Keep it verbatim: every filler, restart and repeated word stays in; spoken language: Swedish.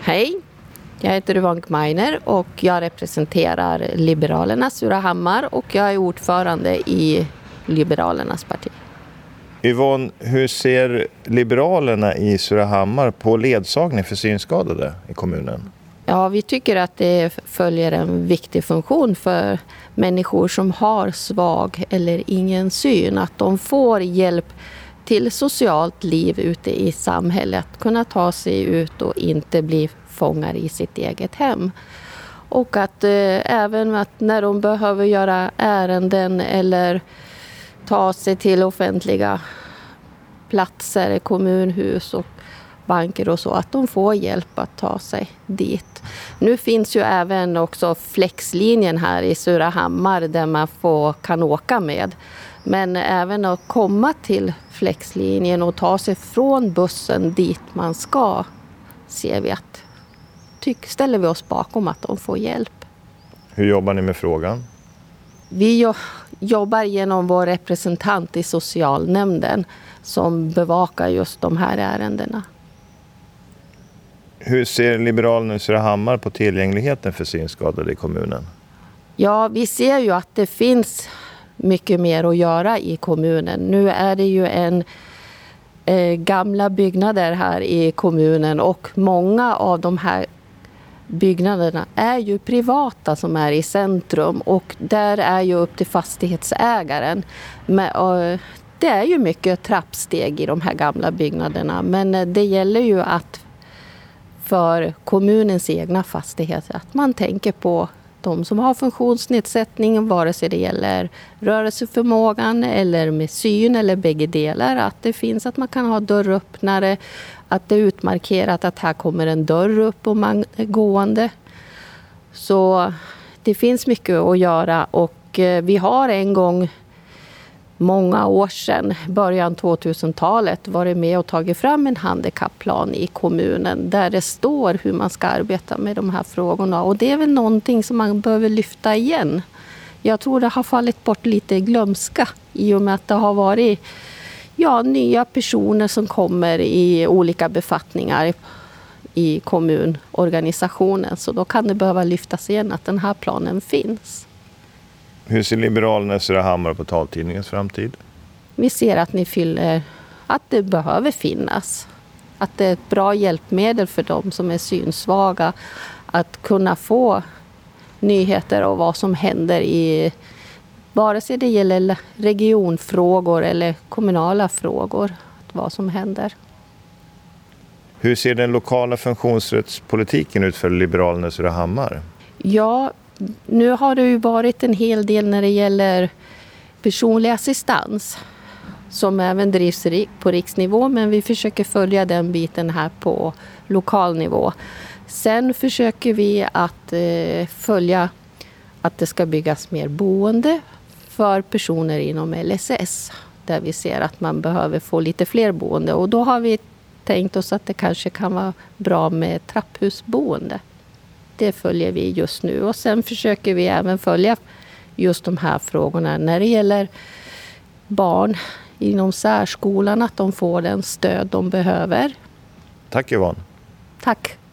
Hej, jag heter Yvonne Gmeiner och jag representerar Liberalerna Surahammar och jag är ordförande i Liberalernas parti. Yvonne, hur ser Liberalerna i Surahammar på ledsagning för synskadade i kommunen? Ja, vi tycker att det följer en viktig funktion för människor som har svag eller ingen syn. Att de får hjälp till socialt liv ute i samhället. Att kunna ta sig ut och inte bli fångar i sitt eget hem. Och att eh, även att när de behöver göra ärenden eller ta sig till offentliga platser, kommunhus och banker och så, att de får hjälp att ta sig dit. Nu finns ju även också flexlinjen här i Surahammar där man får, kan åka med. Men även att komma till flexlinjen och ta sig från bussen dit man ska, ser vi att tyck, ställer vi oss bakom att de får hjälp. Hur jobbar ni med frågan? Vi jo- jobbar genom vår representant i socialnämnden som bevakar just de här ärendena. Hur ser Liberalerna i Surahammar på tillgängligheten för synskadade i kommunen? Ja, vi ser ju att det finns mycket mer att göra i kommunen. Nu är det ju en eh, gamla byggnader här i kommunen och många av de här byggnaderna är ju privata som är i centrum och där är ju upp till fastighetsägaren. Men, och, det är ju mycket trappsteg i de här gamla byggnaderna men det gäller ju att för kommunens egna fastigheter att man tänker på de som har funktionsnedsättning, vare sig det gäller rörelseförmågan eller med syn eller bägge delar. Att det finns att man kan ha dörröppnare, att det är utmarkerat att här kommer en dörr upp och man är gående. Så det finns mycket att göra och vi har en gång många år sedan, början tvåtusentalet, varit med och tagit fram en handikappplan i kommunen där det står hur man ska arbeta med de här frågorna. Och det är väl någonting som man behöver lyfta igen. Jag tror det har fallit bort lite i glömska i och med att det har varit ja, nya personer som kommer i olika befattningar i kommunorganisationen. Så då kan det behöva lyftas igen att den här planen finns. Hur ser Liberalerna i Surahammar på taltidningens framtid? Vi ser att ni fyller att det behöver finnas. Att det är ett bra hjälpmedel för dem som är synsvaga att kunna få nyheter och vad som händer i vare sig det gäller regionfrågor eller kommunala frågor. Vad som händer. Hur ser den lokala funktionsrättspolitiken ut för Liberalerna i Surahammar? Ja, nu har det ju varit en hel del när det gäller personlig assistans som även drivs på riksnivå men vi försöker följa den biten här på lokal nivå. Sen försöker vi att eh, följa att det ska byggas mer boende för personer inom L S S där vi ser att man behöver få lite fler boende och då har vi tänkt oss att det kanske kan vara bra med trapphusboende. Det följer vi just nu och sen försöker vi även följa just de här frågorna när det gäller barn inom särskolan att de får den stöd de behöver. Tack Yvonne. Tack.